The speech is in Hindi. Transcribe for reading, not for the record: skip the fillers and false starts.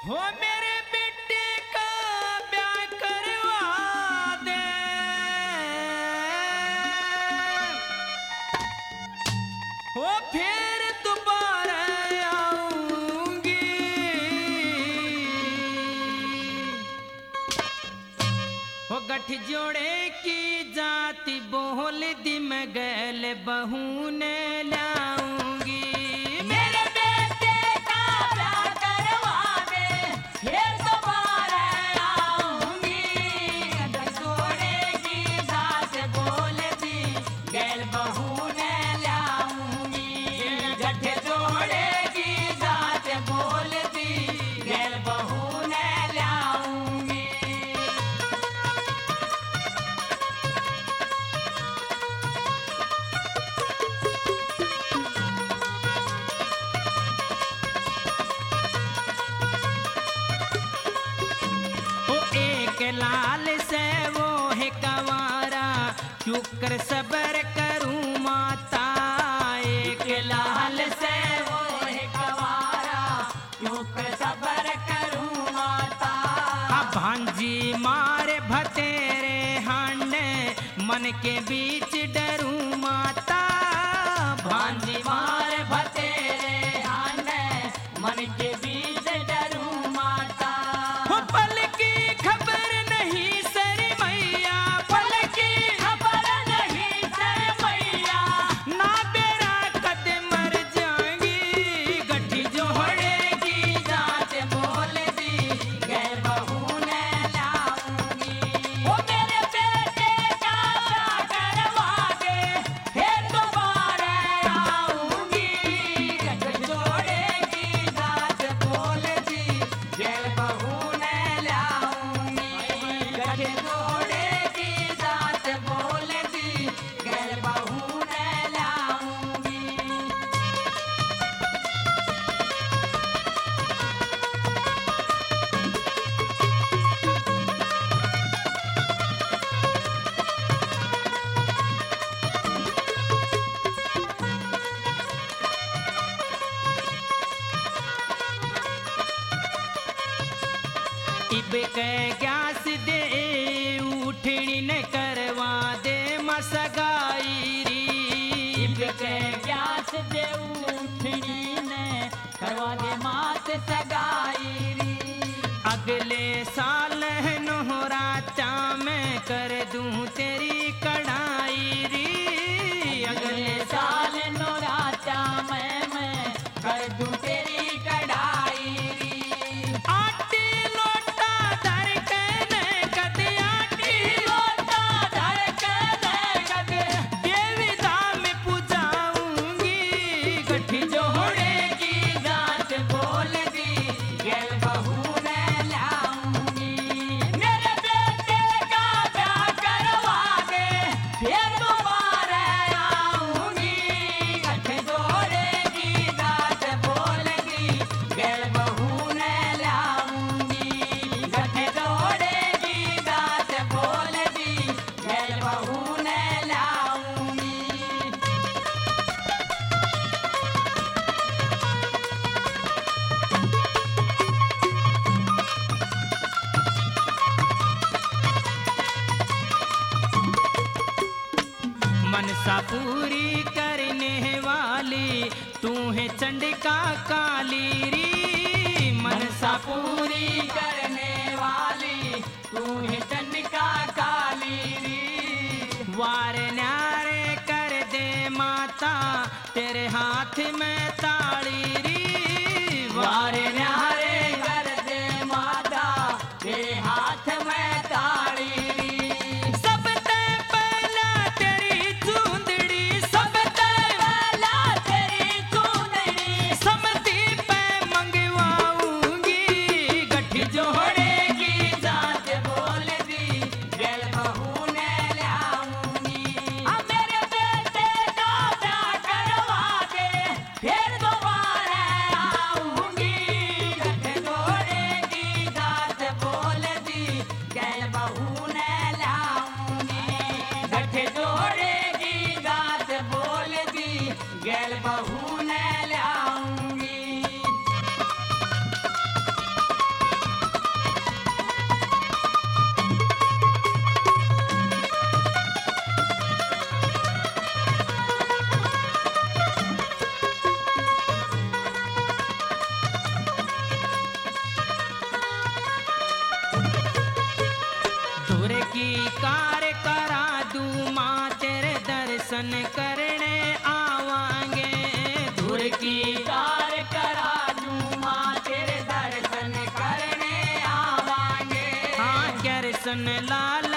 हो मेरे बेटे का ब्याह करवा दे, हो फिर दोबारा आऊंगी। हो गठ जोड़े की जाति बोल दी मैं गैल बहू ने लाऊंगी। लाल से वो है कवारा, शुक्र सबर करूं माता। एक लाल से वो है कवारा, शुक्र सबर करूं माता। भांजी मारे भतेरे हांडे, मन के बीच डरूं माता। भांजी मारे भतेरे हांडे, मन के बीच डरूं माता। हो पल की खबर नहीं सर मैया, पल की खबर नहीं सर मैया, ना बेरा कद मर जाएंगी। गठी जोड़ेगी जात बोल दी, गैर बहू ने लाऊंगी। ओ मेरे बेटे का ब्याह करवा दे, फिर दोबारा आऊंगी। गठी जोड़ेगी जात बोल दी, गैर बहू ने लाऊंगी। गठी जोड़ेगी जात बोल दी, गैर बहू ने लाऊंगी। इब के ग्यास दे उठनी न करवा दे मसगाई री। इब के ग्यास दे उठनी न करवा दे मात सगाई री। अगले साल नोहरा चा मैं कर दूं तेरी कढ़ाई री। अगले साल नोहरा चा मैं कर दूं तेरी कढ़ाई री। आटी लोटा धर के न कद, आटी लोटा धर के न कद, देवी धाम पूजाऊंगी। गठी जोड़ेगी जात बोल दी, गैर बहू ने लाऊंगी। मेरे बेटे का ब्याह करवा दे, फिर दोबारा आऊंगी। गठी जोड़ेगी जात बोल दी, गैर बहू ने लाऊंगी। गठी जोड़ेगी जात बोल दी, गैर बहू ने लाऊंगी। मनसा पूरी करने वाली तू है चंडिका काली री। मनसा पूरी करने वाली तू है चंडिका काली री। वार न्यारे कर दे माता, तेरे हाथ में ताड़ी री। वार न्यारे कर दे माता, तेरे हाथ में ताड़ी री। सबते पहला तेरी चूंदड़ी, सबते पहला तेरी चूंदड़ी, समती पे मंगवाऊंगी। गठी जोड़ेगी जात बोल दी, गैर बहू ने लाऊंगी। अब मेरे बेटे का ब्याह करवा दे, फिर दोबारा आऊंगी। दर्शन करने आवांगे। धुर की कार करा दूं माँ तेरे दर्शन करने आवांगे। हाँ कृष्ण लाल